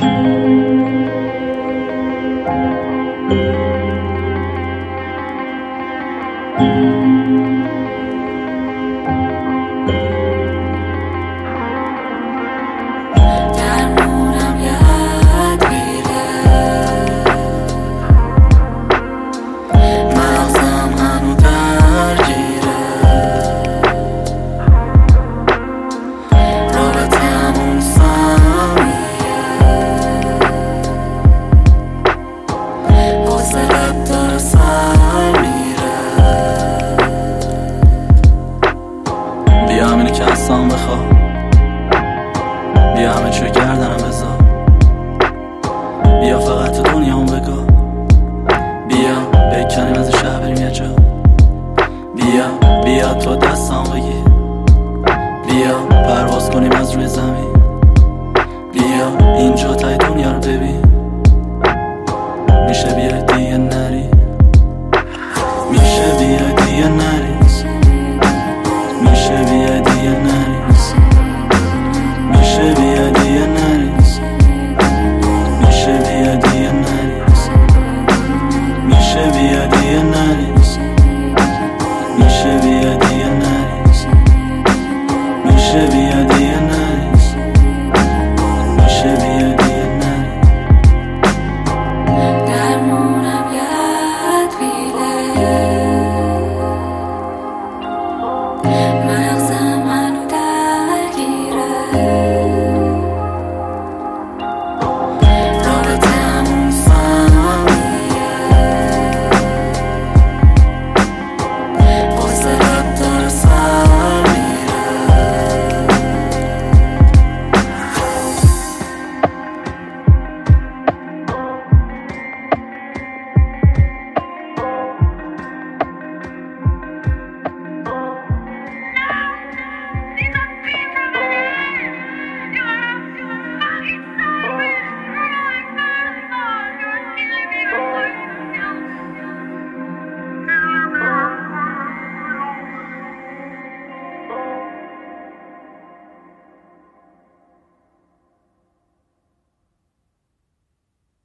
درمونم یاد میره، مغزم هنو درگیره، رابطمون سمیه، حوصلت داره سر میره. بیا همینی که هستم بخواه، بیا همه چیو گردنم بذار، بیا فقط تو دنیامو بگاه، بیا بکنیم از این شهر بریم یه جا، بیا تو دستم بگیر، بیا پرواز کنیم از روی زمین، بیا اینجا تای دنیا رو ببین، میشه بیا دیگه نری.